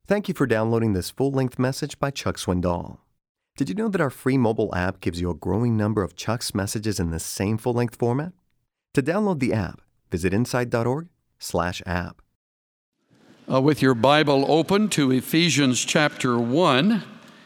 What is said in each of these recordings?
Thank you for downloading this full-length message by Chuck Swindoll. Did you know that our free mobile app gives you a growing number of Chuck's messages in the same full-length format? To download the app, visit insight.org/app. With your Bible open to Ephesians chapter 1.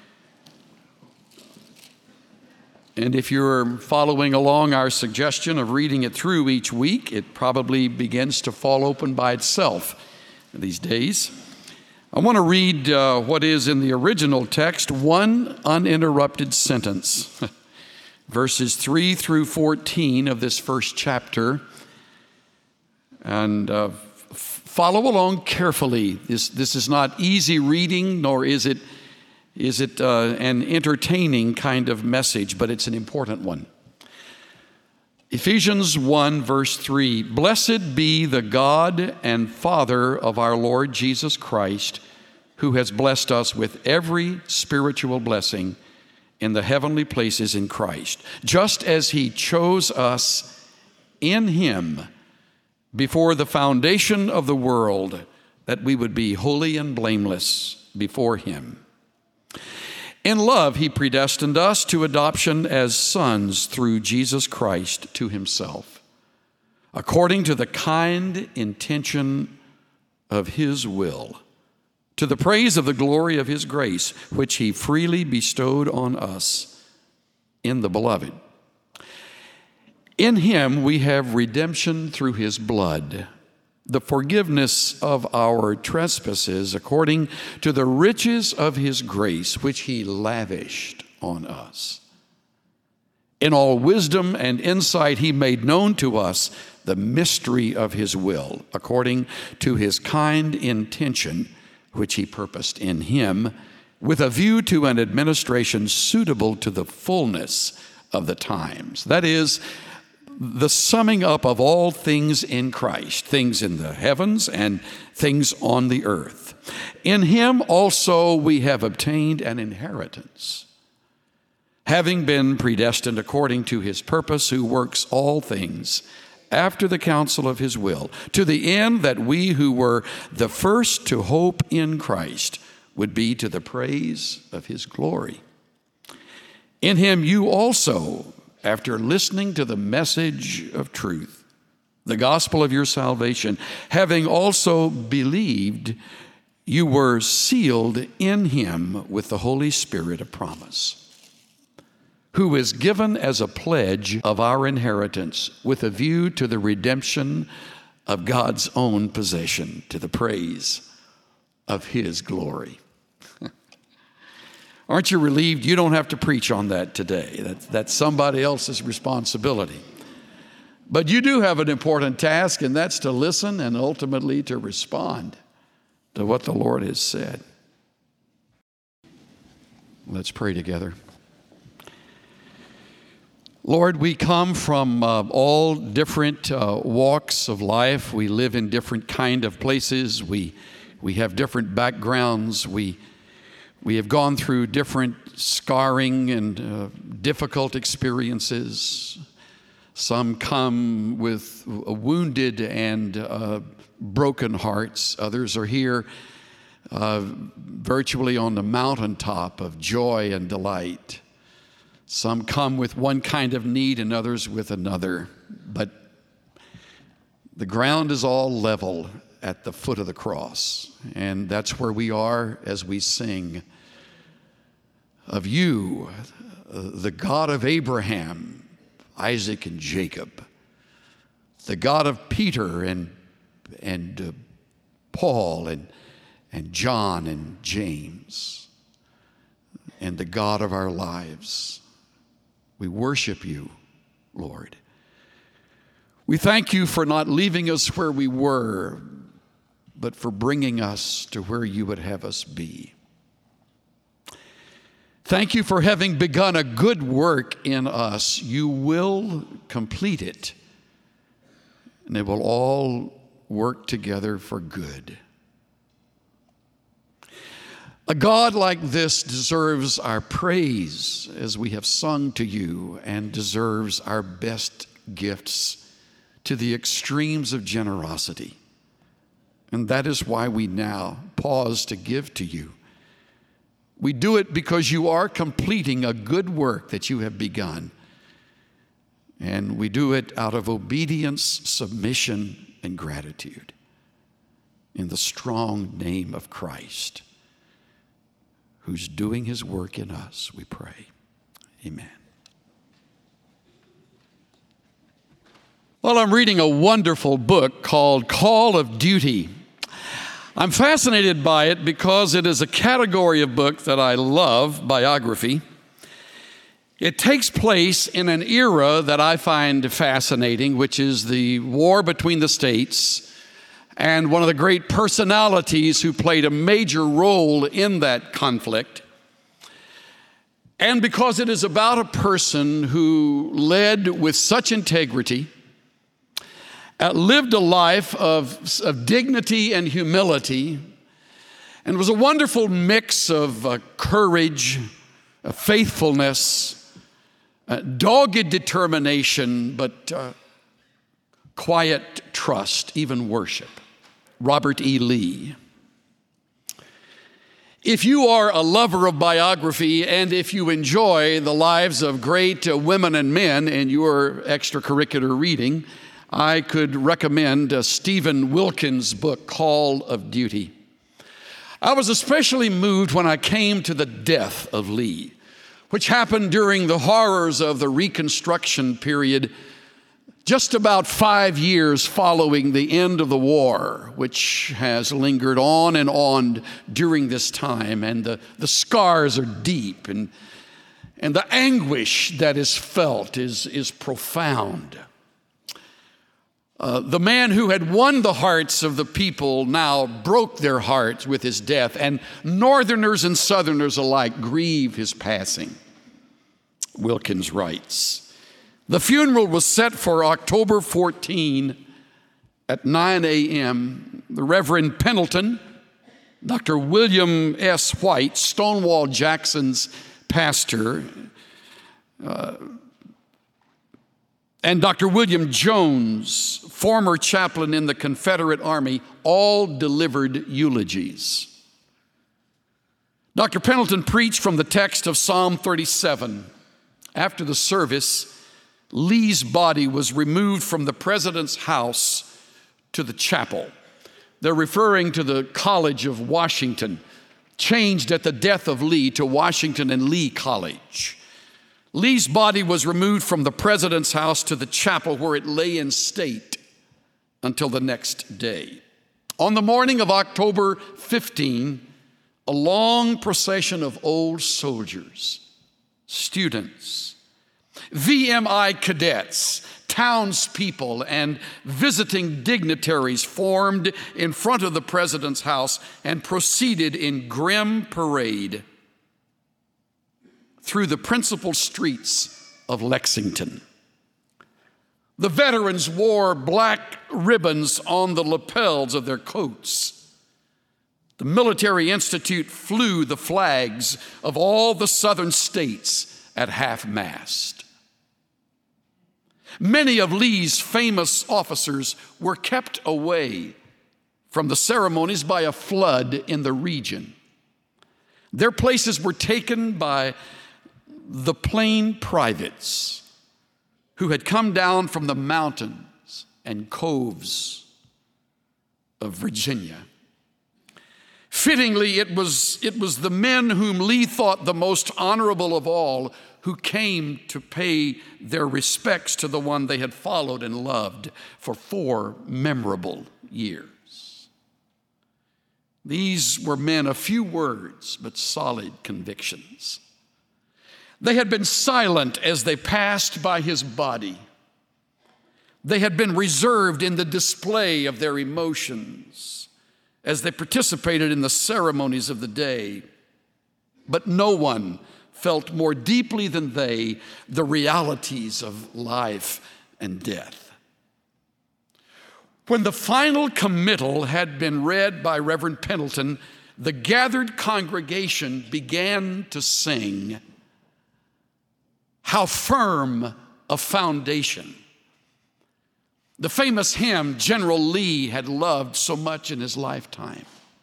And if you're following along our suggestion of reading it through each week, it probably begins to fall open by itself these days. I want to read what is in the original text, one uninterrupted sentence, verses 3 through 14 of this first chapter. And follow along carefully. This is not easy reading, nor is it an entertaining kind of message, but it's an important one. Ephesians 1, verse 3, "Blessed be the God and Father of our Lord Jesus Christ, who has blessed us with every spiritual blessing in the heavenly places in Christ, just as He chose us in Him before the foundation of the world, that we would be holy and blameless before Him. In love, He predestined us to adoption as sons through Jesus Christ to Himself, according to the kind intention of His will, to the praise of the glory of His grace, which He freely bestowed on us in the Beloved. In Him we have redemption through His blood, the forgiveness of our trespasses according to the riches of His grace, which He lavished on us. In all wisdom and insight He made known to us the mystery of His will, according to His kind intention, which He purposed in Him, with a view to an administration suitable to the fullness of the times. That is, the summing up of all things in Christ, things in the heavens and things on the earth. In Him also we have obtained an inheritance, having been predestined according to His purpose, who works all things after the counsel of His will, to the end that we who were the first to hope in Christ would be to the praise of His glory. In Him you also, after listening to the message of truth, the gospel of your salvation, having also believed, you were sealed in Him with the Holy Spirit of promise, who is given as a pledge of our inheritance with a view to the redemption of God's own possession, to the praise of His glory. Aren't you relieved you don't have to preach on that today? That's somebody else's responsibility. But you do have an important task, and that's to listen and ultimately to respond to what the Lord has said. Let's pray together. Lord, we come from all different walks of life. We live in different kind of places. We have different backgrounds. We have gone through different scarring and difficult experiences. Some come with wounded and broken hearts. Others are here virtually on the mountaintop of joy and delight. Some come with one kind of need and others with another. But the ground is all level at the foot of the cross. And that's where we are as we sing of you, the God of Abraham, Isaac, and Jacob, the God of Peter and Paul and John and James, and the God of our lives. We worship you, Lord. We thank you for not leaving us where we were, but for bringing us to where you would have us be. Thank you for having begun a good work in us. You will complete it, and it will all work together for good. A God like this deserves our praise as we have sung to you, and deserves our best gifts to the extremes of generosity. And that is why we now pause to give to you. We do it because you are completing a good work that you have begun. And we do it out of obedience, submission, and gratitude. In the strong name of Christ, who's doing his work in us, we pray. Amen. Well, I'm reading a wonderful book called Call of Duty. I'm fascinated by it because it is a category of book that I love, biography. It takes place in an era that I find fascinating, which is the war between the states, and one of the great personalities who played a major role in that conflict. And because it is about a person who led with such integrity, lived a life of dignity and humility, and was a wonderful mix of courage, faithfulness, dogged determination, but quiet trust, even worship. Robert E. Lee. If you are a lover of biography, and if you enjoy the lives of great women and men in your extracurricular reading, I could recommend Stephen Wilkins' book, Call of Duty. I was especially moved when I came to the death of Lee, which happened during the horrors of the Reconstruction period, just about 5 years following the end of the war, which has lingered on and on during this time. And the scars are deep, and the anguish that is felt is profound. The man who had won the hearts of the people now broke their hearts with his death, and Northerners and Southerners alike grieve his passing. Wilkins writes, the funeral was set for October 14 at 9 a.m. The Reverend Pendleton, Dr. William S. White, Stonewall Jackson's pastor, and Dr. William Jones, former chaplain in the Confederate Army, all delivered eulogies. Dr. Pendleton preached from the text of Psalm 37. After the service, Lee's body was removed from the president's house to the chapel. They're referring to the College of Washington, changed at the death of Lee to Washington and Lee College. Lee's body was removed from the president's house to the chapel, where it lay in state until the next day. On the morning of October 15, a long procession of old soldiers, students, VMI cadets, townspeople, and visiting dignitaries formed in front of the president's house and proceeded in grim parade through the principal streets of Lexington. The veterans wore black ribbons on the lapels of their coats. The Military Institute flew the flags of all the southern states at half-mast. Many of Lee's famous officers were kept away from the ceremonies by a flood in the region. Their places were taken by the plain privates who had come down from the mountains and coves of Virginia. Fittingly, it was the men whom Lee thought the most honorable of all who came to pay their respects to the one they had followed and loved for 4 memorable years. These were men of few words, but solid convictions. They had been silent as they passed by his body. They had been reserved in the display of their emotions as they participated in the ceremonies of the day. But no one felt more deeply than they the realities of life and death. When the final committal had been read by Reverend Pendleton, the gathered congregation began to sing, "How Firm a Foundation." the famous hymn General Lee had loved so much in his lifetime.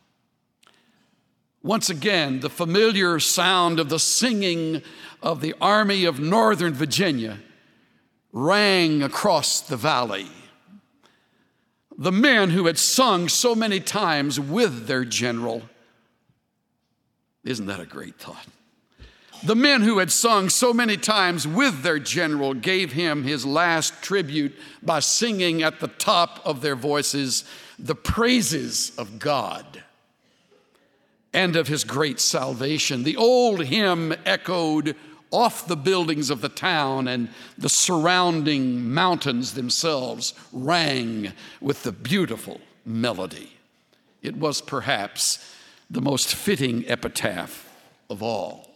Once again, the familiar sound of the singing of the Army of Northern Virginia rang across the valley. The men who had sung so many times with their general. Isn't that a great thought? The men who had sung so many times with their general gave him his last tribute by singing at the top of their voices the praises of God and of his great salvation. The old hymn echoed off the buildings of the town, and the surrounding mountains themselves rang with the beautiful melody. It was perhaps the most fitting epitaph of all.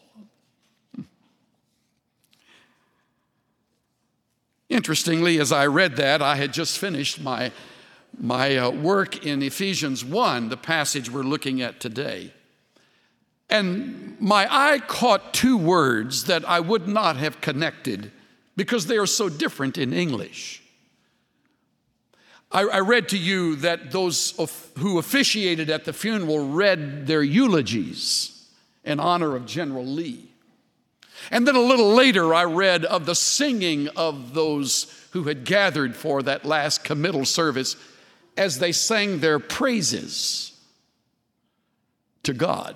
Interestingly, as I read that, I had just finished my work in Ephesians 1, the passage we're looking at today. And my eye caught two words that I would not have connected because they are so different in English. I read to you that those who officiated at the funeral read their eulogies in honor of General Lee. And then a little later, I read of the singing of those who had gathered for that last committal service as they sang their praises to God.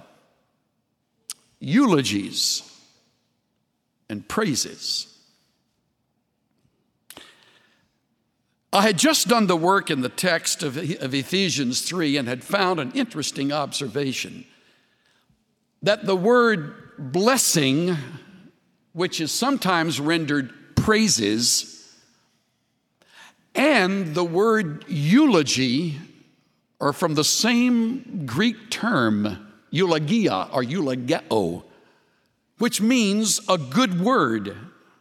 Eulogies and praises. I had just done the work in the text of Ephesians 3 and had found an interesting observation that the word blessing, which is sometimes rendered praises, and the word eulogy are from the same Greek term, eulogia or eulogeo, which means a good word.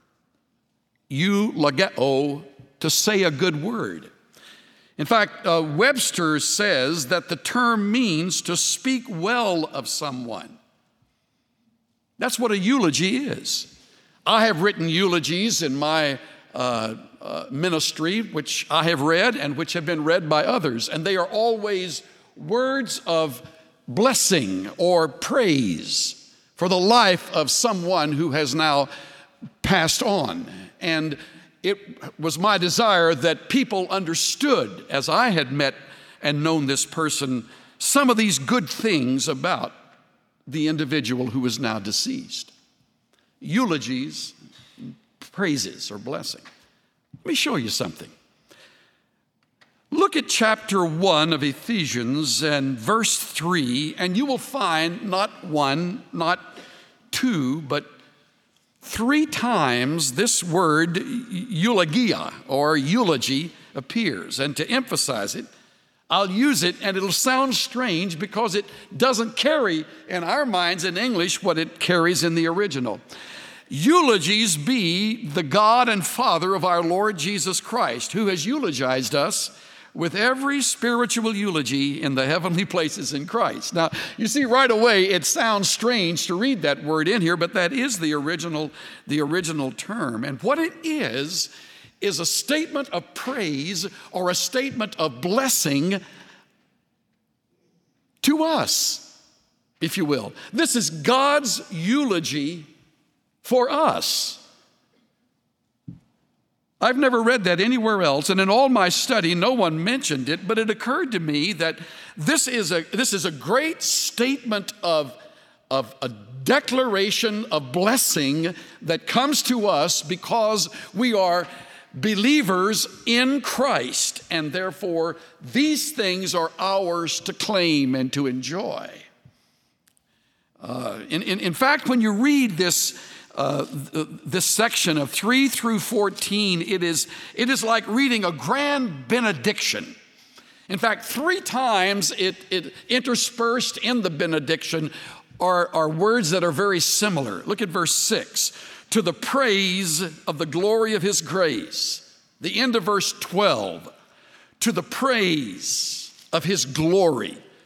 Eulogeo, to say a good word. In fact, Webster says that the term means to speak well of someone. That's what a eulogy is. I have written eulogies in my ministry, which I have read and which have been read by others, and they are always words of blessing or praise for the life of someone who has now passed on. And it was my desire that people understood, as I had met and known this person, some of these good things about the individual who is now deceased. Eulogies, praises, or blessing. Let me show you something. Look at chapter 1 of Ephesians and verse 3, and you will find not one, not two, but 3 times this word eulogia or eulogy appears. And to emphasize it, I'll use it, and it'll sound strange because it doesn't carry in our minds in English what it carries in the original. Eulogies be the God and Father of our Lord Jesus Christ, who has eulogized us with every spiritual eulogy in the heavenly places in Christ. Now, you see right away, it sounds strange to read that word in here, but that is the original term. And what it is a statement of praise or a statement of blessing to us, if you will. This is God's eulogy for us. I've never read that anywhere else, and in all my study, no one mentioned it, but it occurred to me that this is a great statement of a declaration of blessing that comes to us because we are believers in Christ, and therefore these things are ours to claim and to enjoy. In fact, when you read this section of 3 through 14, it is like reading a grand benediction. In fact, 3 times it interspersed in the benediction are words that are very similar. Look at verse 6. To the praise of the glory of his grace. The end of verse 12. To the praise of his glory.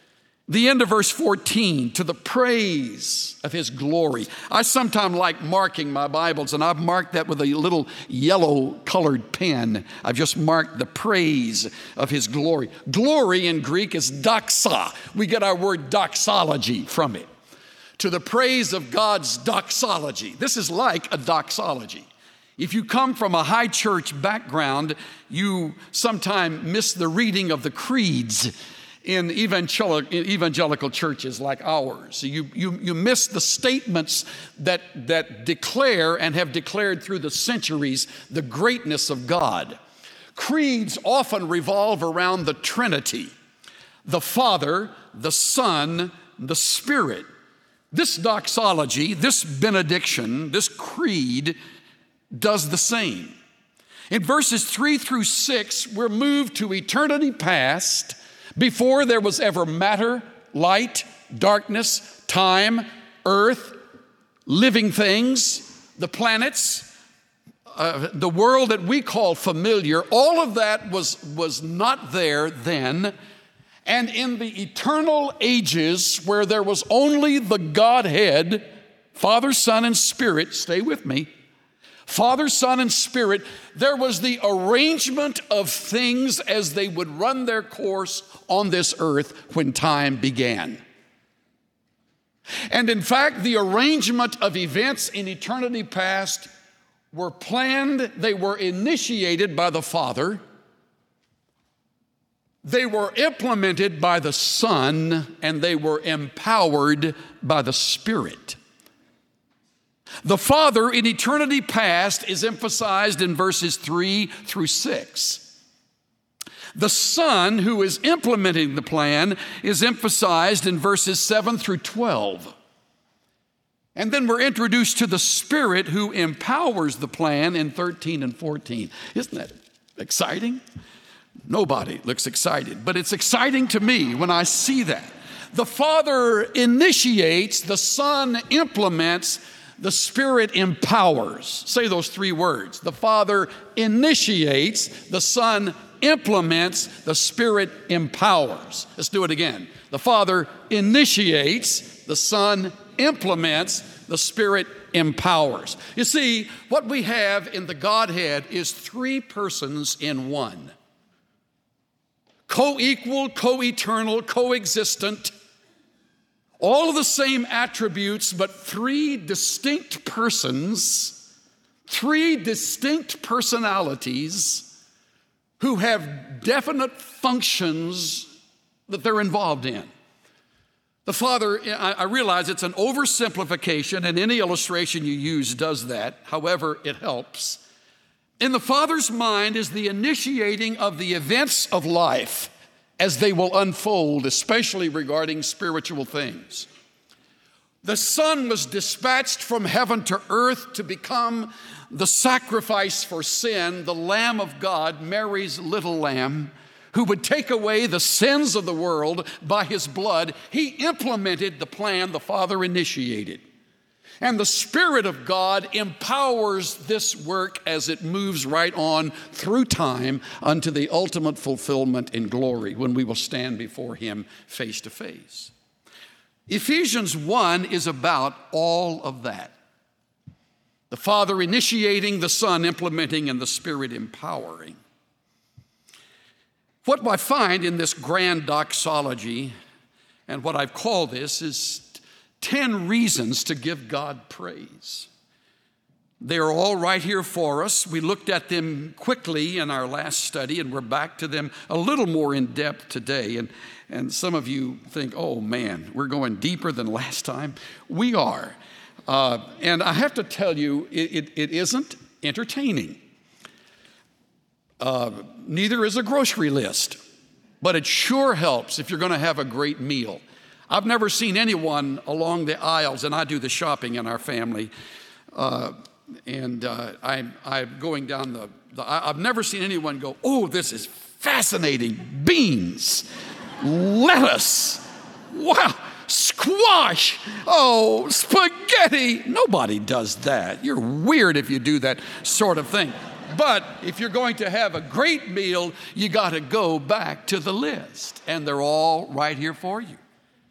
The end of verse 14, to the praise of his glory. I sometimes like marking my Bibles, and I've marked that with a little yellow colored pen. I've just marked the praise of his glory. Glory in Greek is doxa. We get our word doxology from it. To the praise of God's doxology. This is like a doxology. If you come from a high church background, you sometimes miss the reading of the creeds in evangelical churches like ours. You miss the statements that declare and have declared through the centuries the greatness of God. Creeds often revolve around the Trinity, the Father, the Son, the Spirit. This doxology, this benediction, this creed does the same. In verses 3 through 6, we're moved to eternity past, before there was ever matter, light, darkness, time, earth, living things, the planets, the world that we call familiar. All of that was not there then. And in the eternal ages where there was only the Godhead, Father, Son, and Spirit, stay with me, Father, Son, and Spirit, there was the arrangement of things as they would run their course on this earth when time began. And in fact, the arrangement of events in eternity past were planned, they were initiated by the Father, they were implemented by the Son, and they were empowered by the Spirit. The Father in eternity past is emphasized in verses 3 through 6. The Son, who is implementing the plan, is emphasized in verses 7 through 12. And then we're introduced to the Spirit, who empowers the plan in 13 and 14. Isn't that exciting? Nobody looks excited, but it's exciting to me when I see that. The Father initiates, the Son implements, the Spirit empowers. Say those three words. The Father initiates, the Son implements, the Spirit empowers. Let's do it again. The Father initiates, the Son implements, the Spirit empowers. You see, what we have in the Godhead is three persons in one. Co-equal, co-eternal, co-existent, all of the same attributes, but three distinct persons, three distinct personalities who have definite functions that they're involved in. The Father, I realize it's an oversimplification, and any illustration you use does that. However, it helps. In the Father's mind is the initiating of the events of life as they will unfold, especially regarding spiritual things. The Son was dispatched from heaven to earth to become the sacrifice for sin, the Lamb of God, Mary's little lamb, who would take away the sins of the world by his blood. He implemented the plan the Father initiated. And the Spirit of God empowers this work as it moves right on through time unto the ultimate fulfillment in glory when we will stand before him face to face. Ephesians 1 is about all of that. The Father initiating, the Son implementing, and the Spirit empowering. What I find in this grand doxology, and what I've called this, is 10 reasons to give God praise. They're all right here for us. We looked at them quickly in our last study, and we're back to them a little more in depth today. And some of you think, oh man, we're going deeper than last time. We are. And I have to tell you, it isn't entertaining. Neither is a grocery list, but it sure helps if you're going to have a great meal. I've never seen anyone along the aisles, and I do the shopping in our family, I'm going down I've never seen anyone go, oh, this is fascinating. Beans, lettuce, wow, squash, oh, spaghetti. Nobody does that. You're weird if you do that sort of thing. But if you're going to have a great meal, you got to go back to the list, and they're all right here for you.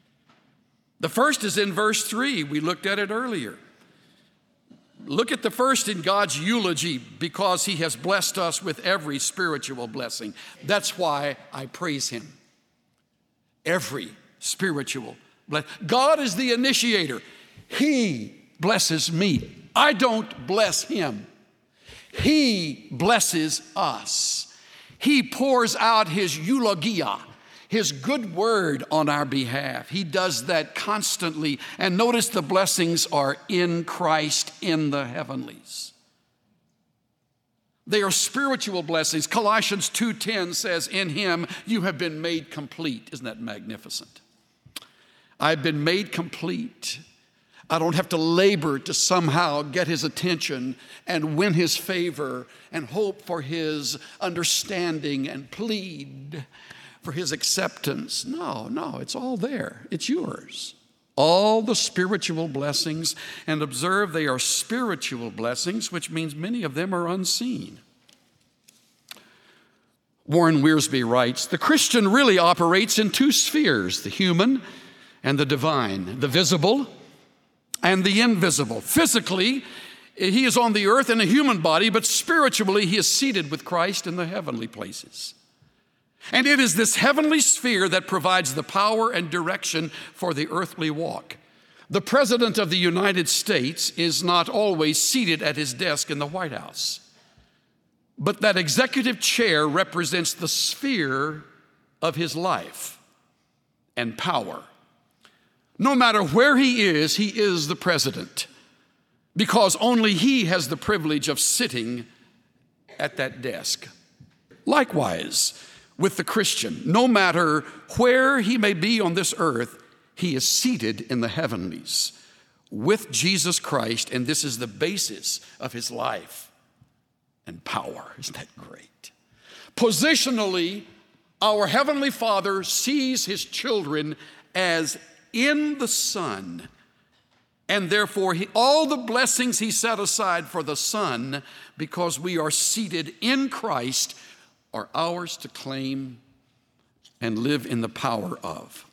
The first is in verse 3. We looked at it earlier. Look at the first in God's eulogy, because he has blessed us with every spiritual blessing. That's why I praise him. Every spiritual blessing. God is the initiator. He blesses me. I don't bless him. He blesses us. He pours out his eulogia, his good word on our behalf. He does that constantly. And notice the blessings are in Christ in the heavenlies. They are spiritual blessings. Colossians 2:10 says, in him you have been made complete. Isn't that magnificent? I've been made complete. I don't have to labor to somehow get his attention and win his favor and hope for his understanding and plead for his acceptance. No, it's all there. It's yours. All the spiritual blessings, and observe they are spiritual blessings, which means many of them are unseen. Warren Wiersbe writes, the Christian really operates in two spheres, the human and the divine, the visible and the invisible. Physically, he is on the earth in a human body, but spiritually, he is seated with Christ in the heavenly places. And it is this heavenly sphere that provides the power and direction for the earthly walk. The President of the United States is not always seated at his desk in the White House, but that executive chair represents the sphere of his life and power. No matter where he is the president, because only he has the privilege of sitting at that desk. Likewise, with the Christian, no matter where he may be on this earth, he is seated in the heavenlies with Jesus Christ, and this is the basis of his life and power. Isn't that great? Positionally, our Heavenly Father sees his children as in the Son, and therefore all the blessings he set aside for the Son, because we are seated in Christ, are ours to claim and live in the power of.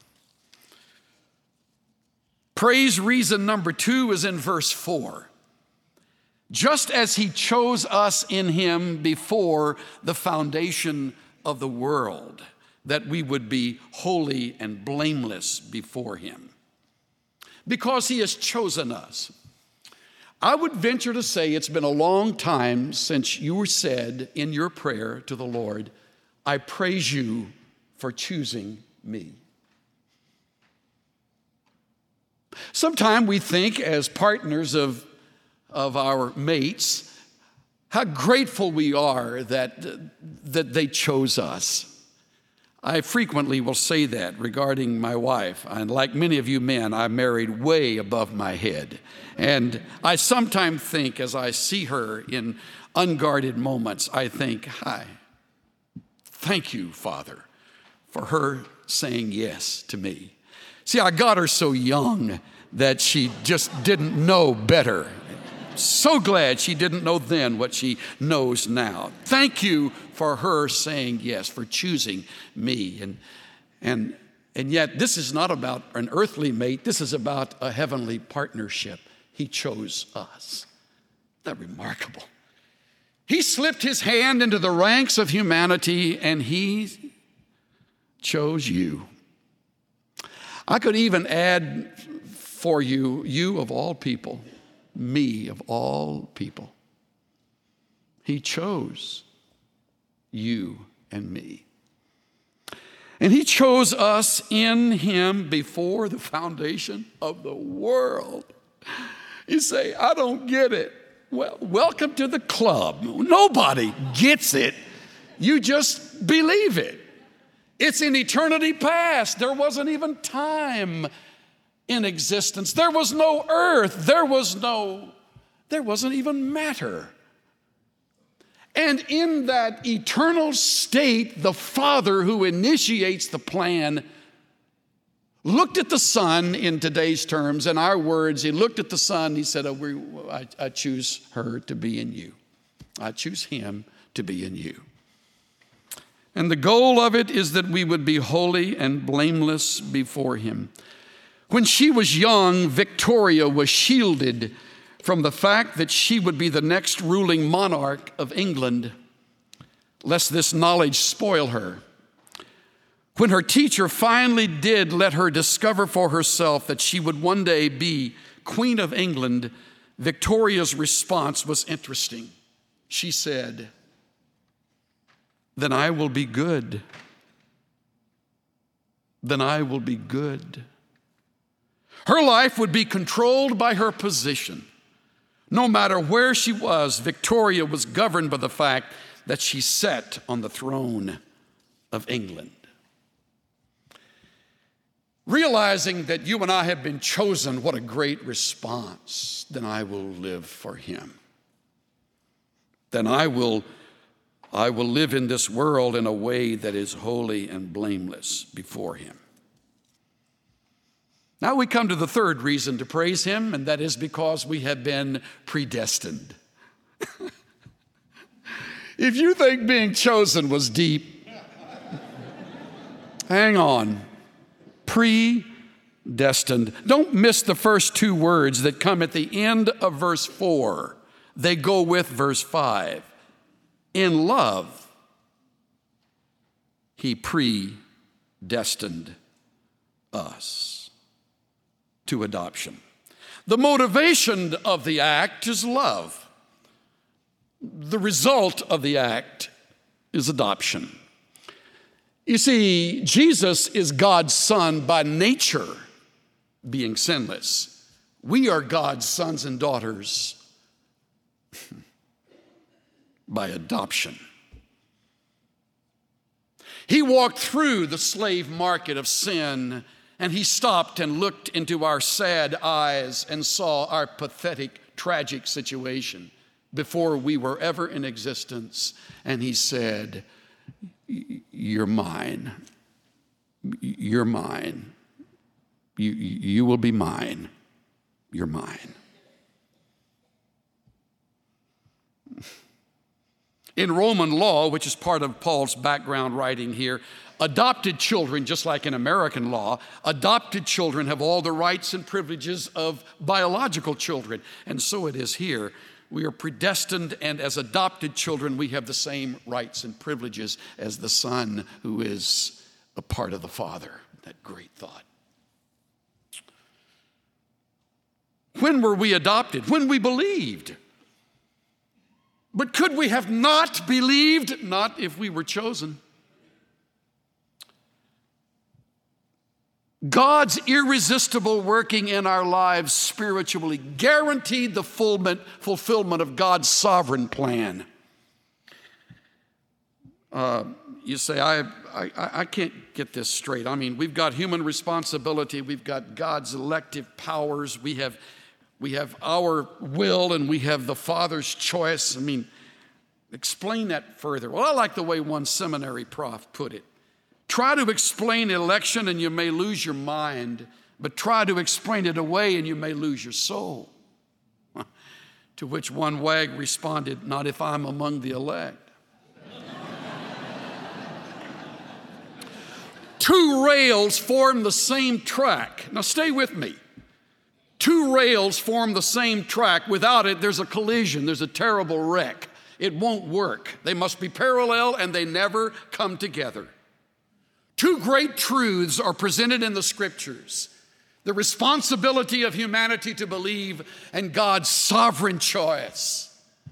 Praise reason number 2 is in verse 4. Just as he chose us in him before the foundation of the world, that we would be holy and blameless before him. Because he has chosen us. I would venture to say it's been a long time since you said in your prayer to the Lord, I praise you for choosing me. Sometimes we think as partners of our mates, how grateful we are that they chose us. I frequently will say that regarding my wife. And like many of you men, I married way above my head. And I sometimes think, as I see her in unguarded moments, I think, hi, thank you, Father, for her saying yes to me. See, I got her so young that she just didn't know better. So glad she didn't know then what she knows now. Thank you for her saying yes, for choosing me. And yet this is not about an earthly mate. This is about a heavenly partnership. He chose us. Isn't that remarkable? He slipped his hand into the ranks of humanity and he chose you. I could even add for you of all people, me of all people. He chose you and me. And he chose us in him before the foundation of the world. You say, I don't get it. Well, welcome to the club. Nobody gets it. You just believe it. It's in eternity past. There wasn't even time in existence. There was no earth. There wasn't even matter. And in that eternal state, the Father who initiates the plan looked at the Son in today's terms, in our words, he looked at the Son, he said, I choose her to be in you. I choose him to be in you. And the goal of it is that we would be holy and blameless before him. When she was young, Victoria was shielded from the fact that she would be the next ruling monarch of England, lest this knowledge spoil her. When her teacher finally did let her discover for herself that she would one day be Queen of England, Victoria's response was interesting. She said, "Then I will be good. Then I will be good." Her life would be controlled by her position. No matter where she was, Victoria was governed by the fact that she sat on the throne of England. Realizing that you and I have been chosen, what a great response. Then I will live for him. Then I will live in this world in a way that is holy and blameless before him. Now we come to the third reason to praise him, and that is because we have been predestined. If you think being chosen was deep, hang on. Predestined. Don't miss the first two words that come at the end of verse 4. They go with verse 5. In love, he predestined us to adoption. The motivation of the act is love. The result of the act is adoption. You see, Jesus is God's Son by nature, being sinless. We are God's sons and daughters by adoption. He walked through the slave market of sin, and he stopped and looked into our sad eyes and saw our pathetic, tragic situation before we were ever in existence. And he said, "You're mine. You're mine. You will be mine. You're mine." In Roman law, which is part of Paul's background writing here, adopted children, just like in American law, adopted children have all the rights and privileges of biological children. And so it is here. We are predestined, and as adopted children, we have the same rights and privileges as the Son who is a part of the Father. That great thought. When were we adopted? When we believed. But could we have not believed? Not if we were chosen. God's irresistible working in our lives spiritually guaranteed the fulfillment of God's sovereign plan. You say, I can't get this straight. I mean, we've got human responsibility. We've got God's elective powers. We have our will, and we have the Father's choice. I mean, explain that further. Well, I like the way one seminary prof put it. Try to explain election and you may lose your mind, but try to explain it away and you may lose your soul. To which one wag responded, "Not if I'm among the elect." Two rails form the same track. Now stay with me. Two rails form the same track. Without it, there's a collision. There's a terrible wreck. It won't work. They must be parallel and they never come together. Two great truths are presented in the Scriptures: the responsibility of humanity to believe and God's sovereign choice.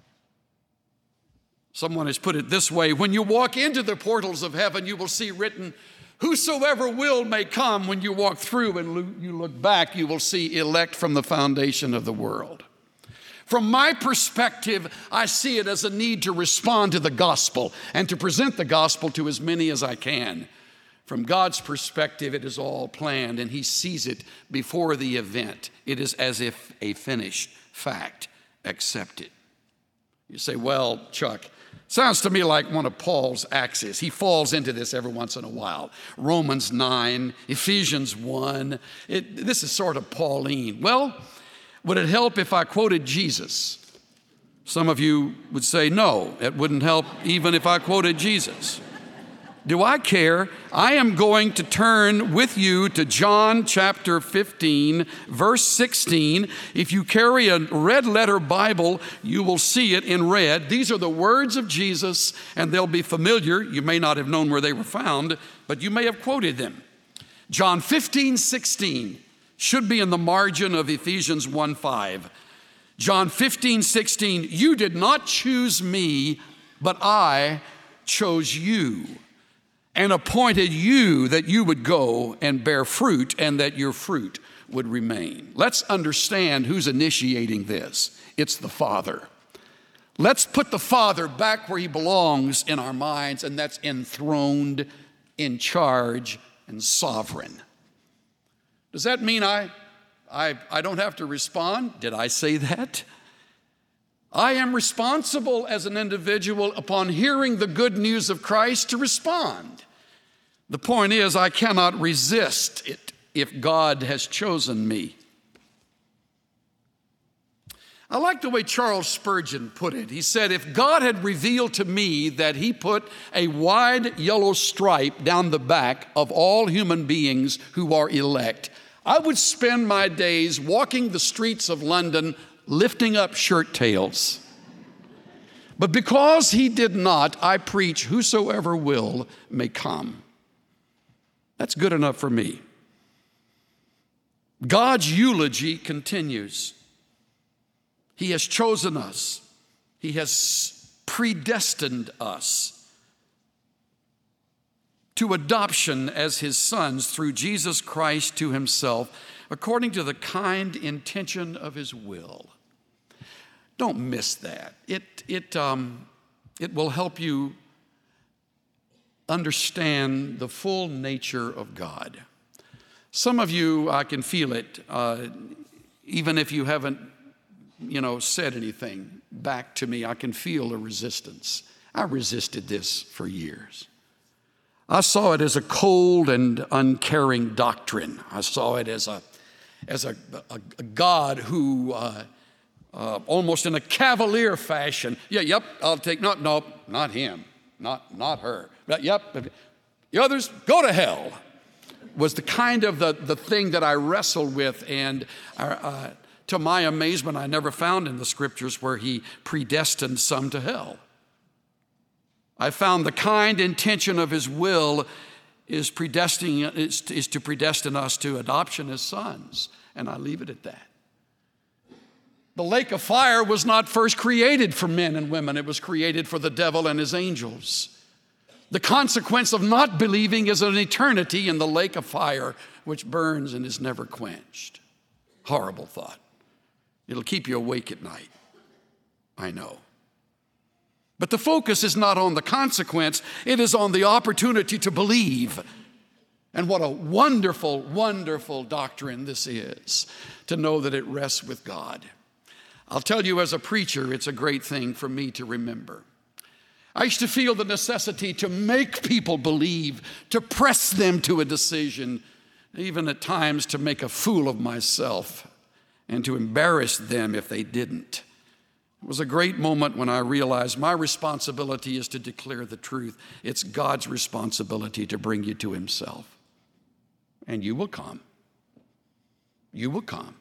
Someone has put it this way: when you walk into the portals of heaven, you will see written, "Whosoever will may come." When you walk through and you look back, you will see elect from the foundation of the world. From my perspective, I see it as a need to respond to the gospel and to present the gospel to as many as I can. From God's perspective, it is all planned, and he sees it before the event. It is as if a finished fact. Accept it. You say, "Well, Chuck, sounds to me like one of Paul's axes." He falls into this every once in a while. Romans 9, Ephesians 1. This is sort of Pauline. Well, would it help if I quoted Jesus? Some of you would say, no, it wouldn't help even if I quoted Jesus. Do I care? I am going to turn with you to John chapter 15, verse 16. If you carry a red letter Bible, you will see it in red. These are the words of Jesus, and they'll be familiar. You may not have known where they were found, but you may have quoted them. John 15, 16 should be in the margin of Ephesians 1:5. John 15, 16, you did not choose me, but I chose you and appointed you that you would go and bear fruit and that your fruit would remain. Let's understand who's initiating this. It's the Father. Let's put the Father back where he belongs in our minds, and that's enthroned, in charge, and sovereign. Does that mean I don't have to respond? Did I say that? I am responsible as an individual upon hearing the good news of Christ to respond. The point is, I cannot resist it if God has chosen me. I like the way Charles Spurgeon put it. He said, if God had revealed to me that he put a wide yellow stripe down the back of all human beings who are elect, I would spend my days walking the streets of London lifting up shirt tails. But because he did not, I preach, whosoever will may come. That's good enough for me. God's eulogy continues. He has chosen us. He has predestined us to adoption as his sons through Jesus Christ to himself, according to the kind intention of his will. Don't miss that. It will help you understand the full nature of God. Some of you, I can feel it, even if you haven't, said anything back to me, I can feel a resistance. I resisted this for years. I saw it as a cold and uncaring doctrine. I saw it as a God who, almost in a cavalier fashion, I'll take, no, not him, not her. But, the others, go to hell, was the kind of the thing that I wrestled with. And to my amazement, I never found in the scriptures where he predestined some to hell. I found the kind intention of his will is to predestine us to adoption as sons, and I leave it at that. The lake of fire was not first created for men and women. It was created for the devil and his angels. The consequence of not believing is an eternity in the lake of fire, which burns and is never quenched. Horrible thought. It'll keep you awake at night. I know. But the focus is not on the consequence. It is on the opportunity to believe. And what a wonderful, wonderful doctrine this is, to know that it rests with God. I'll tell you, as a preacher, it's a great thing for me to remember. I used to feel the necessity to make people believe, to press them to a decision, even at times to make a fool of myself and to embarrass them if they didn't. It was a great moment when I realized my responsibility is to declare the truth. It's God's responsibility to bring you to himself. And you will come. You will come.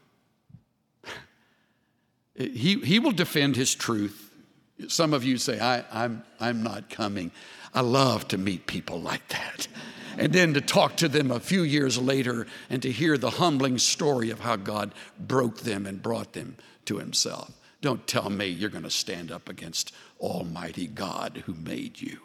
He will defend his truth. Some of you say, I'm not coming. I love to meet people like that. And then to talk to them a few years later and to hear the humbling story of how God broke them and brought them to himself. Don't tell me you're going to stand up against Almighty God who made you.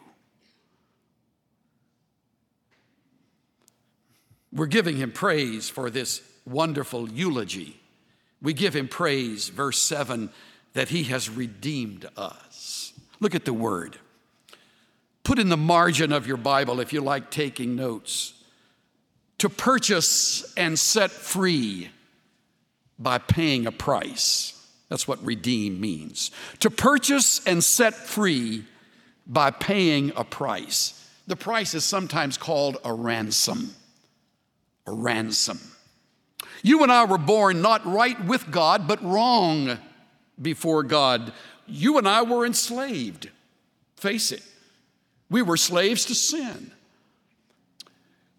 We're giving him praise for this wonderful eulogy. We give him praise, verse 7, that he has redeemed us. Look at the word. Put in the margin of your Bible, if you like taking notes, to purchase and set free by paying a price. That's what redeem means. To purchase and set free by paying a price. The price is sometimes called a ransom. A ransom. You and I were born not right with God, but wrong before God. You and I were enslaved. Face it. We were slaves to sin.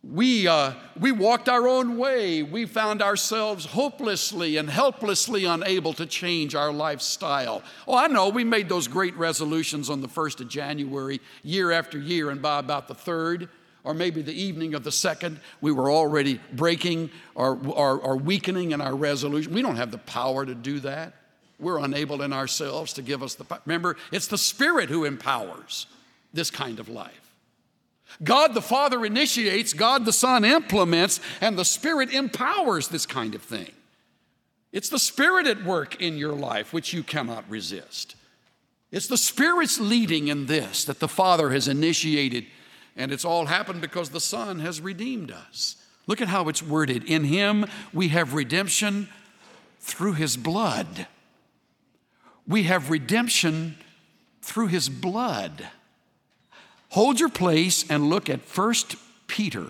We walked our own way. We found ourselves hopelessly and helplessly unable to change our lifestyle. Oh, I know, we made those great resolutions on the 1st of January, year after year, and by about the 3rd, or maybe the evening of the 2nd, we were already breaking or weakening in our resolution. We don't have the power to do that. We're unable in ourselves to give us the power. Remember, it's the Spirit who empowers this kind of life. God the Father initiates, God the Son implements, and the Spirit empowers this kind of thing. It's the Spirit at work in your life which you cannot resist. It's the Spirit's leading in this that the Father has initiated, and it's all happened because the Son has redeemed us. Look at how it's worded. In Him we have redemption through His blood. We have redemption through His blood. Hold your place and look at 1 Peter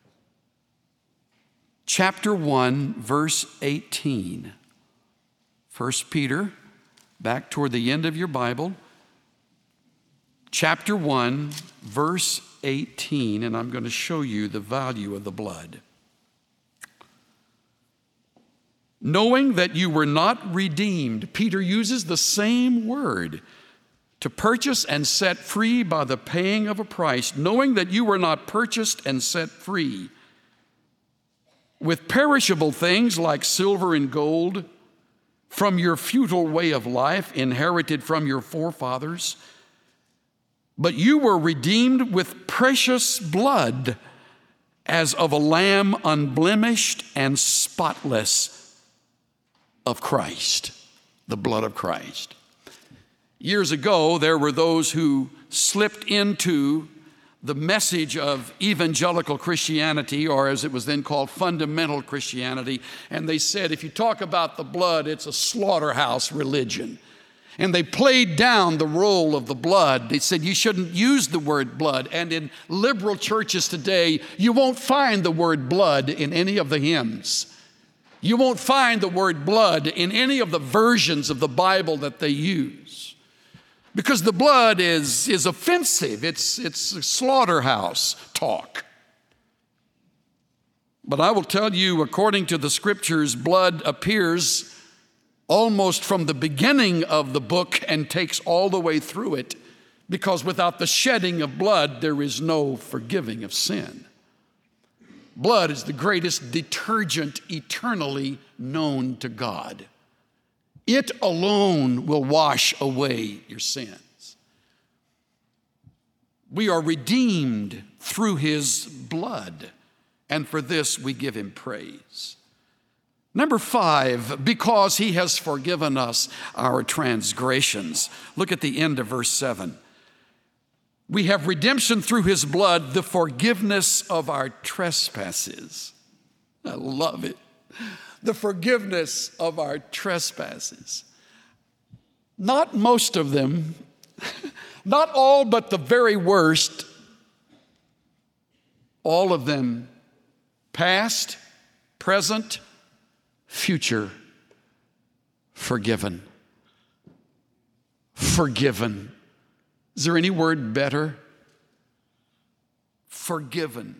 chapter 1, verse 18. 1 Peter, back toward the end of your Bible, chapter 1, verse 18, and I'm going to show you the value of the blood. Knowing that you were not redeemed, Peter uses the same word, to purchase and set free by the paying of a price, knowing that you were not purchased and set free with perishable things like silver and gold from your futile way of life inherited from your forefathers, but you were redeemed with precious blood as of a lamb unblemished and spotless of Christ, the blood of Christ. Years ago, there were those who slipped into the message of evangelical Christianity, or as it was then called, fundamental Christianity, and they said, if you talk about the blood, it's a slaughterhouse religion. And they played down the role of the blood. They said you shouldn't use the word blood. And in liberal churches today, you won't find the word blood in any of the hymns. You won't find the word blood in any of the versions of the Bible that they use. Because the blood is offensive. It's slaughterhouse talk. But I will tell you, according to the Scriptures, blood appears almost from the beginning of the book and takes all the way through it, because without the shedding of blood, there is no forgiving of sin. Blood is the greatest detergent eternally known to God. It alone will wash away your sins. We are redeemed through His blood, and for this we give Him praise. Number 5, because He has forgiven us our transgressions. Look at the end of verse 7. We have redemption through His blood, the forgiveness of our trespasses. I love it. The forgiveness of our trespasses. Not most of them, not all but the very worst, all of them, past, present, future, forgiven. Forgiven. Is there any word better? Forgiven.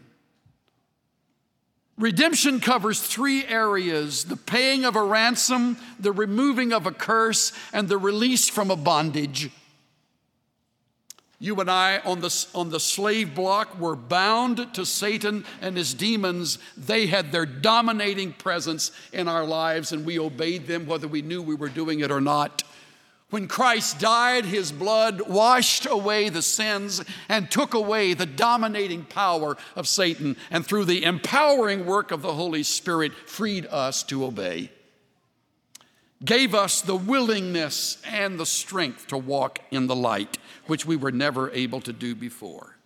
Redemption covers 3 areas: the paying of a ransom, the removing of a curse, and the release from a bondage. You and I on the slave block were bound to Satan and his demons. They had their dominating presence in our lives, and we obeyed them whether we knew we were doing it or not. When Christ died, His blood washed away the sins and took away the dominating power of Satan, and through the empowering work of the Holy Spirit, freed us to obey. Gave us the willingness and the strength to walk in the light, which we were never able to do before.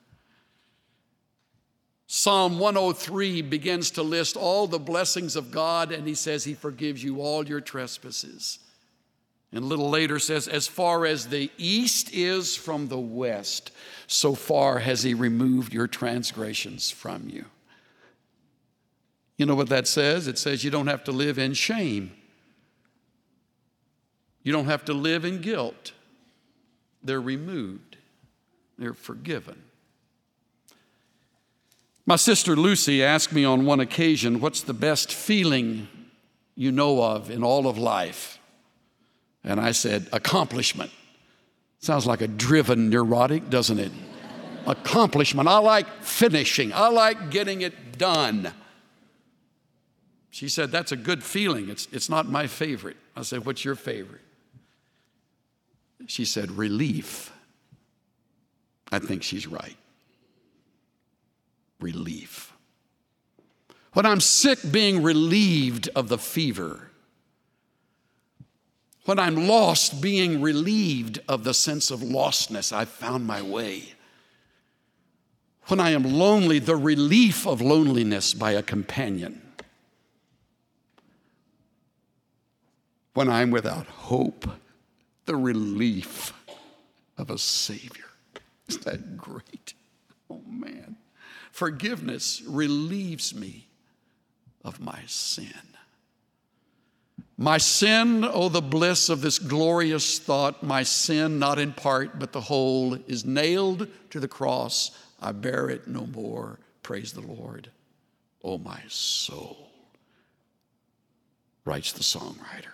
Psalm 103 begins to list all the blessings of God, and he says He forgives you all your trespasses. And a little later says, as far as the east is from the west, so far has He removed your transgressions from you. You know what that says? It says you don't have to live in shame. You don't have to live in guilt. They're removed. They're forgiven. My sister Lucy asked me on one occasion, what's the best feeling you know of in all of life? And I said, accomplishment. Sounds like a driven neurotic, doesn't it? Accomplishment. I like finishing. I like getting it done. She said, that's a good feeling. It's not my favorite. I said, what's your favorite? She said, relief. I think she's right. Relief. When I'm sick, being relieved of the fever. When I'm lost, being relieved of the sense of lostness. I found my way. When I am lonely, the relief of loneliness by a companion. When I'm without hope, the relief of a Savior. Isn't that great? Oh, man. Forgiveness relieves me of my sin. My sin, oh, the bliss of this glorious thought, my sin, not in part, but the whole, is nailed to the cross. I bear it no more. Praise the Lord. Oh, my soul, writes the songwriter.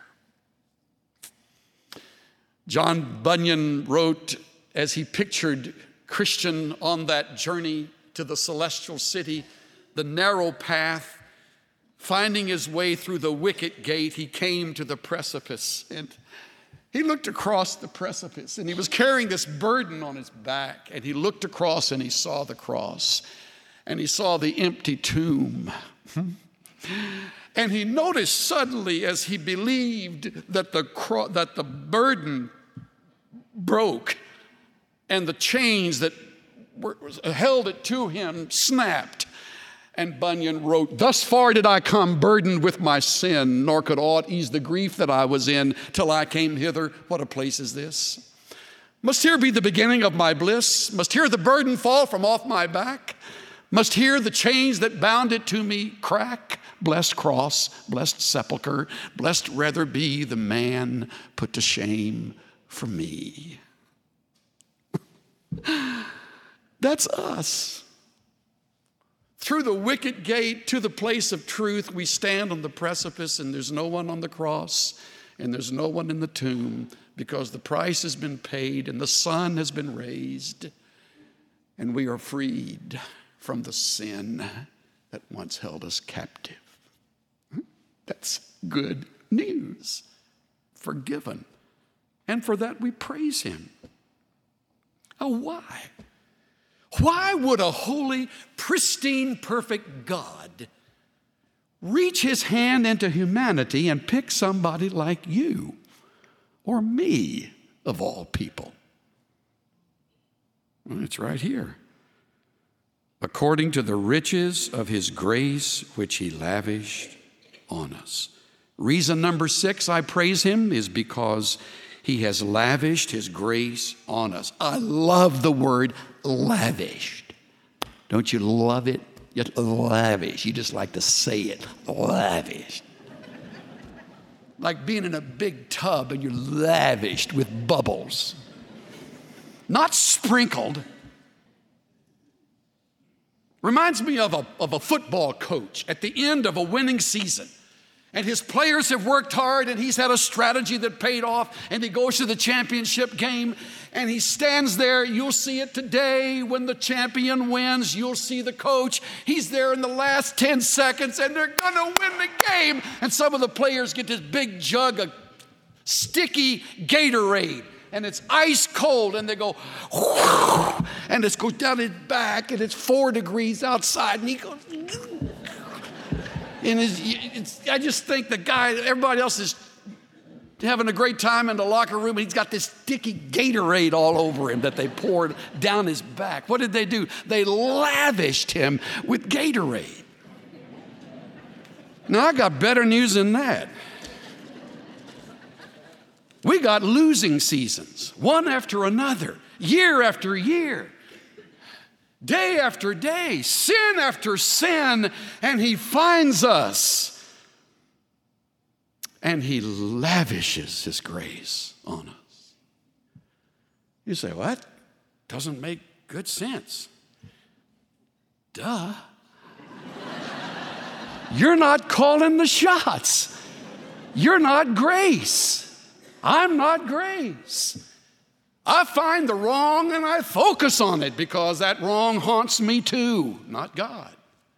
John Bunyan wrote, as he pictured Christian on that journey to the celestial city, the narrow path, finding his way through the wicket gate, he came to the precipice. And he looked across the precipice, and he was carrying this burden on his back. And he looked across, and he saw the cross, and he saw the empty tomb. And he noticed suddenly, as he believed that the burden broke, and the chains that held it to him snapped. And Bunyan wrote, thus far did I come burdened with my sin, nor could aught ease the grief that I was in till I came hither. What a place is this? Must here be the beginning of my bliss? Must here the burden fall from off my back? Must here the chains that bound it to me crack? Blessed cross, blessed sepulcher, blessed rather be the man put to shame for me. That's us. Through the wicket gate to the place of truth, we stand on the precipice, and there's no one on the cross, and there's no one in the tomb, because the price has been paid, and the Son has been raised, and we are freed from the sin that once held us captive. That's good news. Forgiven. And for that we praise him. Oh, why? Why would a holy, pristine, perfect God reach his hand into humanity and pick somebody like you or me, of all people? Well, it's right here. According to the riches of his grace, which he lavished on us. Reason number 6, I praise him, is because he has lavished his grace on us. I love the word lavished. Don't you love it? Just lavish. You just like to say it. Lavished. Like being in a big tub and you're lavished with bubbles. Not sprinkled. Reminds me of a football coach at the end of a winning season. And his players have worked hard, and he's had a strategy that paid off, and he goes to the championship game, and he stands there. You'll see it today when the champion wins. You'll see the coach. He's there in the last 10 seconds, and they're going to win the game. And some of the players get this big jug of sticky Gatorade, and it's ice cold, and they go, whoo, and it goes down his back, and it's 4 degrees outside, and he goes, and I just think the guy, everybody else is having a great time in the locker room, and he's got this sticky Gatorade all over him that they poured down his back. What did they do? They lavished him with Gatorade. Now, I got better news than that. We got losing seasons, one after another, year after year. Day after day, sin after sin, and he finds us. And he lavishes his grace on us. You say, well, that doesn't make good sense. Duh. You're not calling the shots. You're not grace. I'm not grace. I find the wrong and I focus on it because that wrong haunts me too, not God.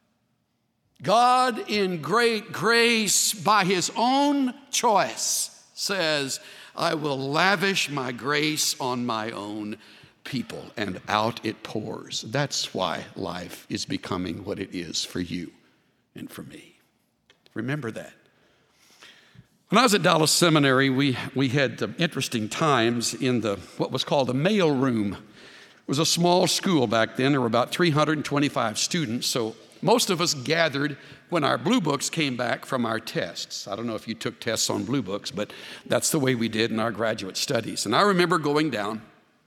God in great grace by his own choice says, I will lavish my grace on my own people, and out it pours. That's why life is becoming what it is for you and for me. Remember that. When I was at Dallas Seminary, we had interesting times in what was called the mail room. It was a small school back then. There were about 325 students, so most of us gathered when our blue books came back from our tests. I don't know if you took tests on blue books, but that's the way we did in our graduate studies. And I remember going down,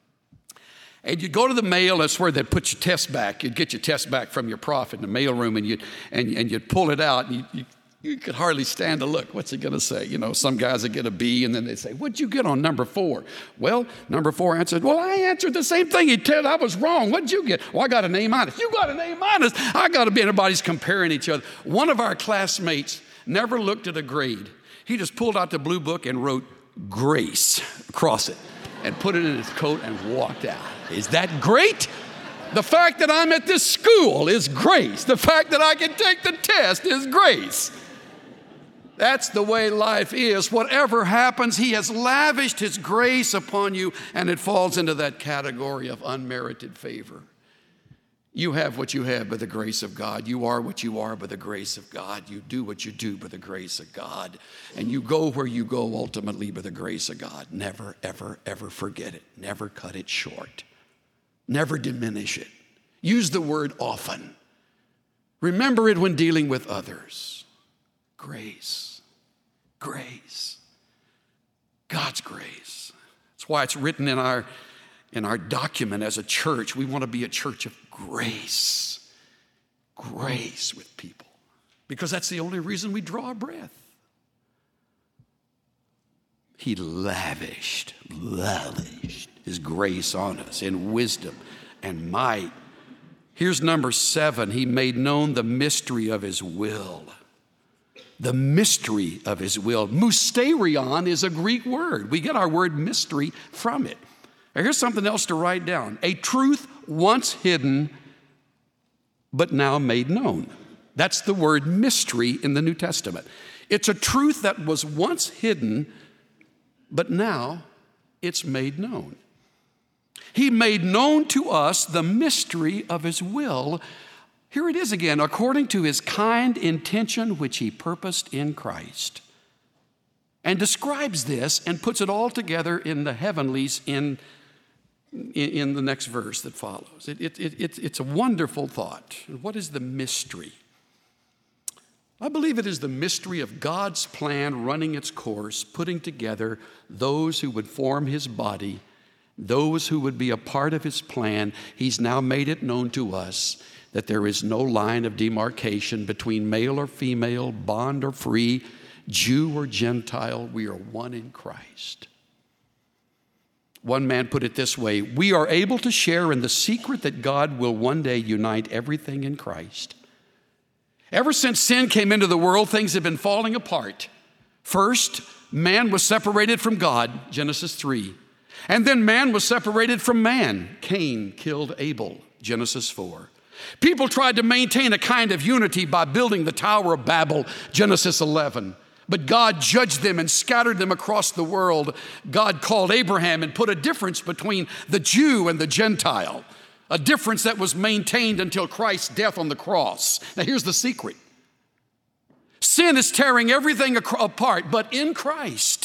and you'd go to the mail. That's where they'd put your test back. You'd get your test back from your prof in the mail room, and you'd pull it out, and you could hardly stand to look. What's he going to say? You know, some guys would get a B, and then they'd say, what'd you get on number 4? Well, number 4 answered, well, I answered the same thing. He said I was wrong. What'd you get? Well, I got an A-. You got an A-. I got to be. Everybody's comparing each other. One of our classmates never looked at a grade. He just pulled out the blue book and wrote grace across it and put it in his coat and walked out. Is that great? The fact that I'm at this school is grace. The fact that I can take the test is grace. That's the way life is. Whatever happens, he has lavished his grace upon you, and it falls into that category of unmerited favor. You have what you have by the grace of God. You are what you are by the grace of God. You do what you do by the grace of God. And you go where you go ultimately by the grace of God. Never, ever, ever forget it. Never cut it short. Never diminish it. Use the word often. Remember it when dealing with others. Grace. Grace. God's grace. That's why it's written in our document as a church. We want to be a church of grace. Grace with people. Because that's the only reason we draw a breath. He lavished his grace on us in wisdom and might. Here's number 7. He made known the mystery of his will. The mystery of his will. Mysterion is a Greek word. We get our word mystery from it. Now, here's something else to write down. A truth once hidden, but now made known. That's the word mystery in the New Testament. It's a truth that was once hidden, but now it's made known. He made known to us the mystery of his will. Here it is again, according to his kind intention which he purposed in Christ. And describes this and puts it all together in the heavenlies in the next verse that follows. It's a wonderful thought. What is the mystery? I believe it is the mystery of God's plan running its course, putting together those who would form his body, those who would be a part of his plan. He's now made it known to us that there is no line of demarcation between male or female, bond or free, Jew or Gentile. We are one in Christ. One man put it this way: we are able to share in the secret that God will one day unite everything in Christ. Ever since sin came into the world, things have been falling apart. First, man was separated from God, Genesis 3. And then man was separated from man. Cain killed Abel, Genesis 4. People tried to maintain a kind of unity by building the Tower of Babel, Genesis 11. But God judged them and scattered them across the world. God called Abraham and put a difference between the Jew and the Gentile, a difference that was maintained until Christ's death on the cross. Now here's the secret. Sin is tearing everything apart, but in Christ,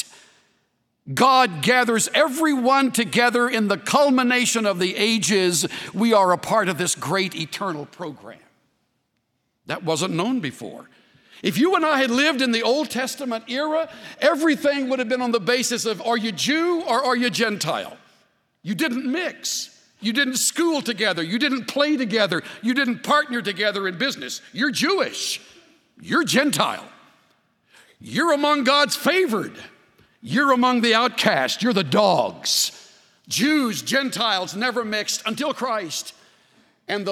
God gathers everyone together in the culmination of the ages. We are a part of this great eternal program. That wasn't known before. If you and I had lived in the Old Testament era, everything would have been on the basis of, are you Jew or are you Gentile? You didn't mix. You didn't school together. You didn't play together. You didn't partner together in business. You're Jewish. You're Gentile. You're among God's favored. You're among the outcast. You're the dogs. Jews, Gentiles never mixed until Christ. And the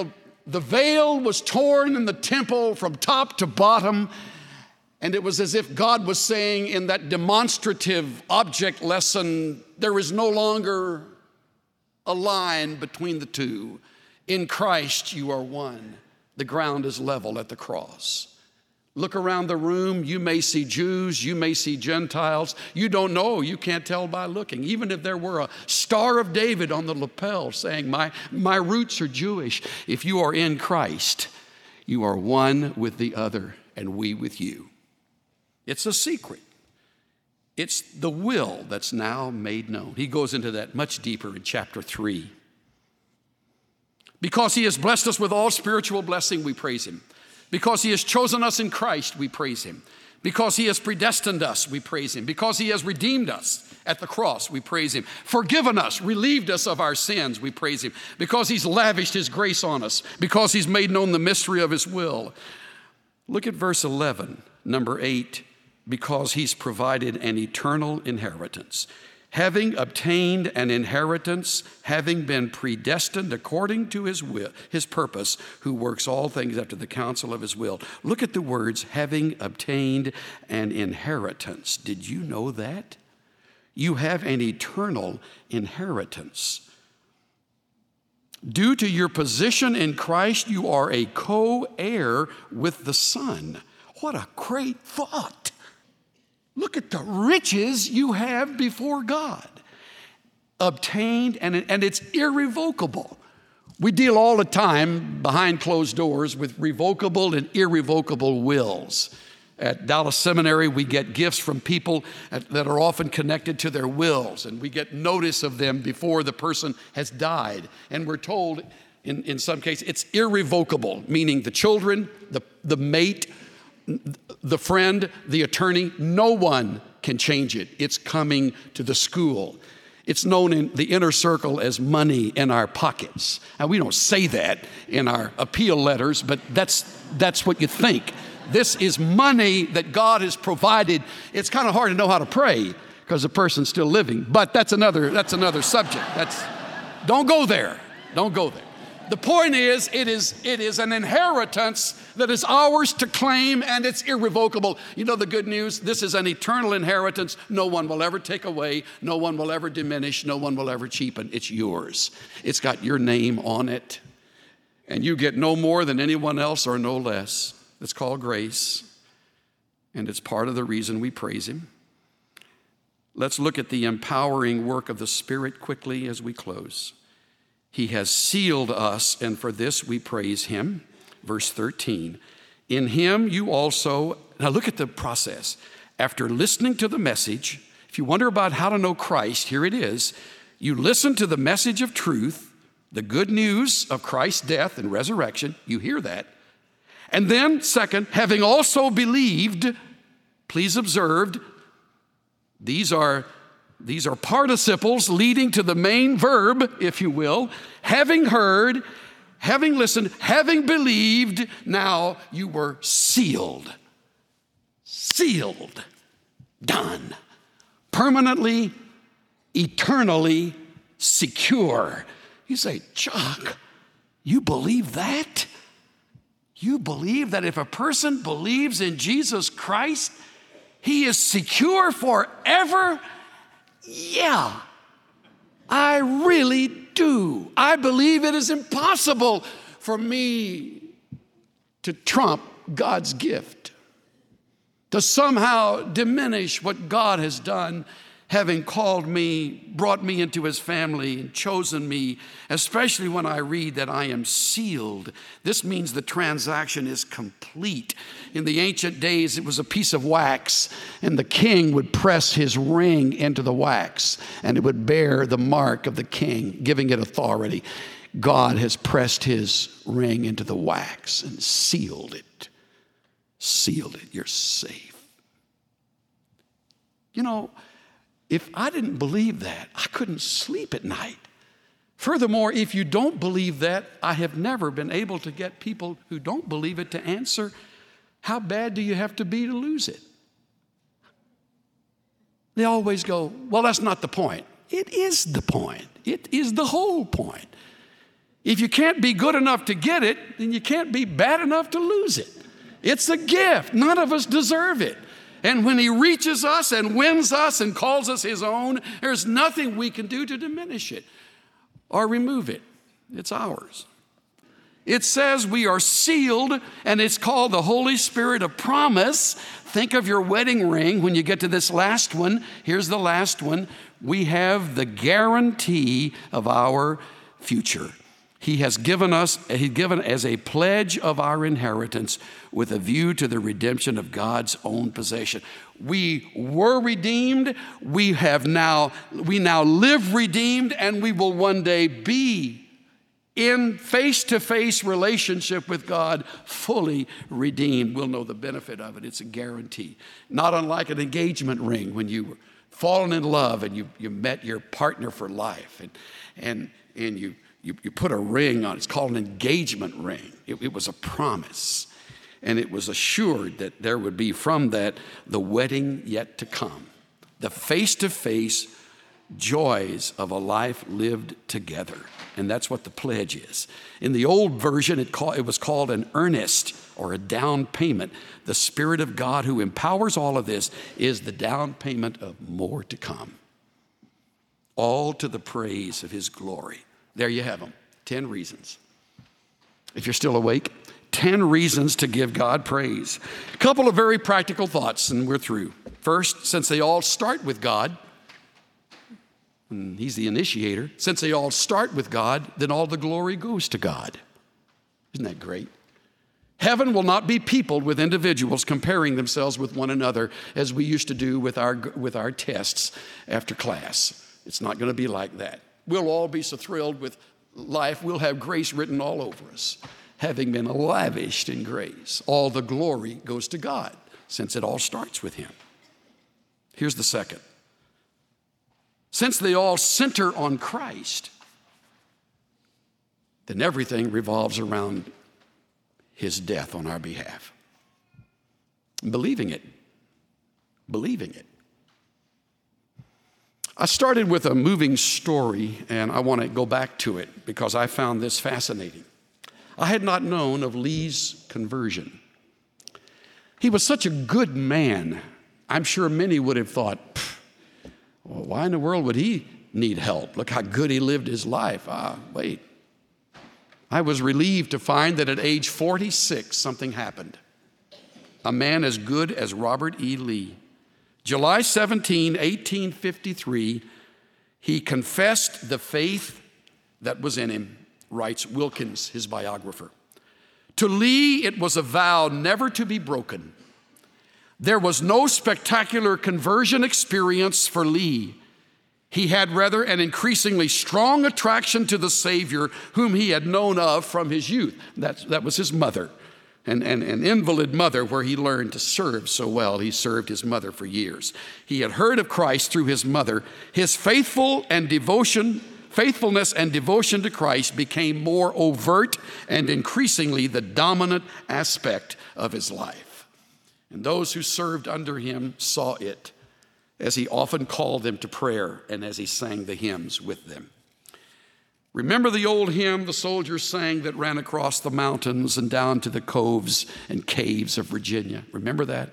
The veil was torn in the temple from top to bottom, and it was as if God was saying in that demonstrative object lesson, there is no longer a line between the two. In Christ you are one. The ground is level at the cross. Look around the room. You may see Jews. You may see Gentiles. You don't know. You can't tell by looking. Even if there were a Star of David on the lapel saying, my roots are Jewish. If you are in Christ, you are one with the other and we with you. It's a secret. It's the will that's now made known. He goes into that much deeper in chapter 3. Because he has blessed us with all spiritual blessing, we praise him. Because he has chosen us in Christ, we praise him. Because he has predestined us, we praise him. Because he has redeemed us at the cross, we praise him. Forgiven us, relieved us of our sins, we praise him. Because he's lavished his grace on us. Because he's made known the mystery of his will. Look at verse 11, number 8. Because he's provided an eternal inheritance. Having obtained an inheritance, having been predestined according to his will, his purpose, who works all things after the counsel of his will. Look at the words, having obtained an inheritance. Did you know that? You have an eternal inheritance. Due to your position in Christ, you are a co-heir with the Son. What a great thought. Look at the riches you have before God. Obtained, and it's irrevocable. We deal all the time behind closed doors with revocable and irrevocable wills. At Dallas Seminary, we get gifts from people that are often connected to their wills, and we get notice of them before the person has died. And we're told, in some cases, it's irrevocable, meaning the children, the mate, the friend, the attorney, no one can change it. It's coming to the school. It's known in the inner circle as money in our pockets. Now, we don't say that in our appeal letters, but that's what you think. This is money that God has provided. It's kind of hard to know how to pray because the person's still living, but that's another subject. Don't go there. Don't go there. The point is, it is an inheritance that is ours to claim, and it's irrevocable. You know the good news? This is an eternal inheritance. No one will ever take away. No one will ever diminish. No one will ever cheapen. It's yours. It's got your name on it. And you get no more than anyone else or no less. It's called grace, and it's part of the reason we praise him. Let's look at the empowering work of the Spirit quickly as we close. He has sealed us, and for this we praise him. Verse 13, in him you also, now look at the process. After listening to the message, if you wonder about how to know Christ, here it is. You listen to the message of truth, the good news of Christ's death and resurrection. You hear that. And then, second, having also believed, please observe, these are participles leading to the main verb, if you will. Having heard, having listened, having believed, now you were sealed. Sealed. Done. Permanently, eternally secure. You say, Chuck, you believe that? You believe that if a person believes in Jesus Christ, he is secure forever? Yeah, I really do. I believe it is impossible for me to trump God's gift, to somehow diminish what God has done, having called me, brought me into his family, and chosen me, especially when I read that I am sealed. This means the transaction is complete. In the ancient days, it was a piece of wax, and the king would press his ring into the wax, and it would bear the mark of the king, giving it authority. God has pressed his ring into the wax and sealed it. Sealed it. You're safe. You know, if I didn't believe that, I couldn't sleep at night. Furthermore, if you don't believe that, I have never been able to get people who don't believe it to answer, how bad do you have to be to lose it? They always go, well, that's not the point. It is the point. It is the whole point. If you can't be good enough to get it, then you can't be bad enough to lose it. It's a gift. None of us deserve it. And when he reaches us and wins us and calls us his own, there's nothing we can do to diminish it or remove it. It's ours. It says we are sealed, and it's called the Holy Spirit of promise. Think of your wedding ring when you get to this last one. Here's the last one. We have the guarantee of our future. He has given as a pledge of our inheritance with a view to the redemption of God's own possession. We were redeemed. We now live redeemed, and we will one day be in face-to-face relationship with God, fully redeemed. We'll know the benefit of it. It's a guarantee. Not unlike an engagement ring when you were fallen in love and you met your partner for life, and you put a ring on. It's called an engagement ring. It was a promise, and it was assured that there would be from that the wedding yet to come, the face-to-face joys of a life lived together. And that's what the pledge is. In the old version, it was called an earnest or a down payment. The Spirit of God who empowers all of this is the down payment of more to come. All to the praise of his glory. There you have them, 10 reasons. If you're still awake, 10 reasons to give God praise. A couple of very practical thoughts, and we're through. First, since they all start with God, and he's the initiator, since they all start with God, then all the glory goes to God. Isn't that great? Heaven will not be peopled with individuals comparing themselves with one another as we used to do with our tests after class. It's not going to be like that. We'll all be so thrilled with life. We'll have grace written all over us, having been lavished in grace. All the glory goes to God, since it all starts with him. Here's the second. Since they all center on Christ, then everything revolves around his death on our behalf. Believing it. I started with a moving story, and I want to go back to it because I found this fascinating. I had not known of Lee's conversion. He was such a good man. I'm sure many would have thought, well, why in the world would he need help? Look how good he lived his life. Wait. I was relieved to find that at age 46, something happened. A man as good as Robert E. Lee. July 17, 1853, he confessed the faith that was in him, writes Wilkins, his biographer. To Lee, it was a vow never to be broken. There was no spectacular conversion experience for Lee. He had rather an increasingly strong attraction to the Savior whom he had known of from his youth. That was his mother, an invalid mother where he learned to serve so well. He served his mother for years. He had heard of Christ through his mother. His faithfulness and devotion to Christ became more overt and increasingly the dominant aspect of his life. And those who served under him saw it as he often called them to prayer and as he sang the hymns with them. Remember the old hymn the soldiers sang that ran across the mountains and down to the coves and caves of Virginia? Remember that?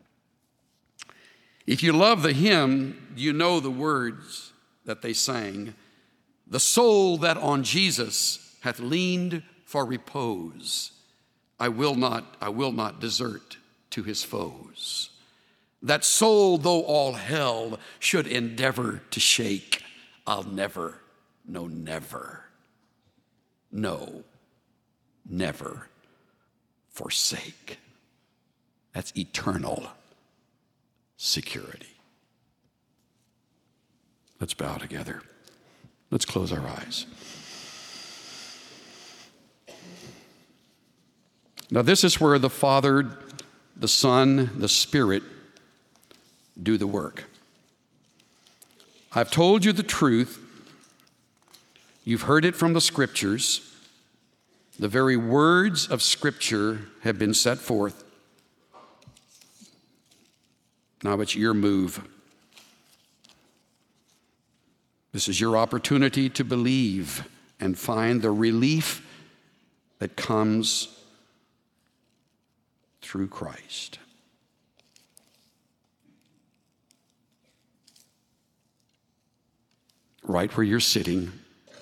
If you love the hymn, you know the words that they sang. The soul that on Jesus hath leaned for repose, I will not desert to his foes. That soul, though all hell should endeavor to shake, I'll never forsake. That's eternal security. Let's bow together. Let's close our eyes. Now, this is where the Father, the Son, the Spirit do the work. I've told you the truth. You've heard it from the Scriptures. The very words of Scripture have been set forth. Now it's your move. This is your opportunity to believe and find the relief that comes through Christ. Right where you're sitting,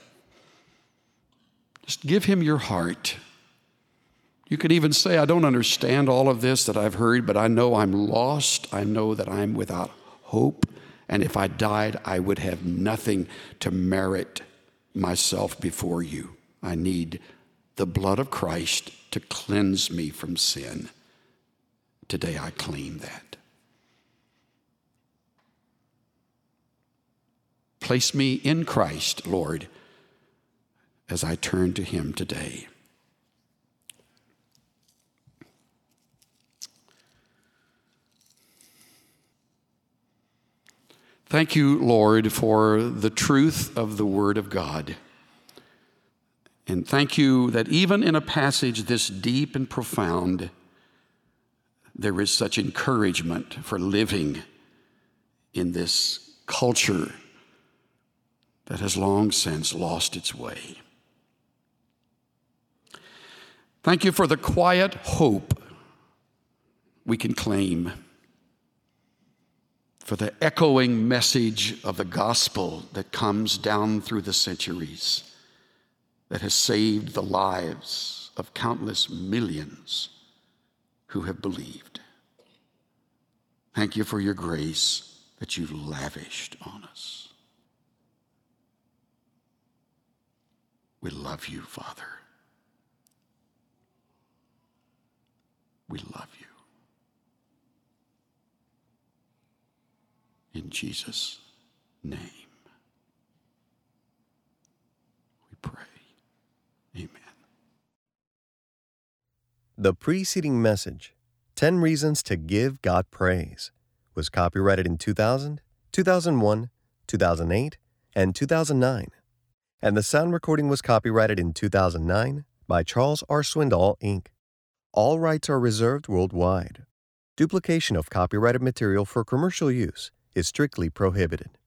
just give him your heart. You could even say, I don't understand all of this that I've heard, but I know I'm lost. I know that I'm without hope. And if I died, I would have nothing to merit myself before you. I need the blood of Christ to cleanse me from sin. Today I claim that. Place me in Christ, Lord, as I turn to him today. Thank you, Lord, for the truth of the Word of God. And thank you that even in a passage this deep and profound, there is such encouragement for living in this culture that has long since lost its way. Thank you for the quiet hope we can claim, for the echoing message of the gospel that comes down through the centuries, that has saved the lives of countless millions who have believed. Thank you for your grace that you lavished on us. We love you, Father. We love you. In Jesus' name, we pray. Amen. The preceding message, 10 Reasons to Give God Praise, was copyrighted in 2000, 2001, 2008, and 2009. And the sound recording was copyrighted in 2009 by Charles R. Swindoll, Inc. All rights are reserved worldwide. Duplication of copyrighted material for commercial use is strictly prohibited.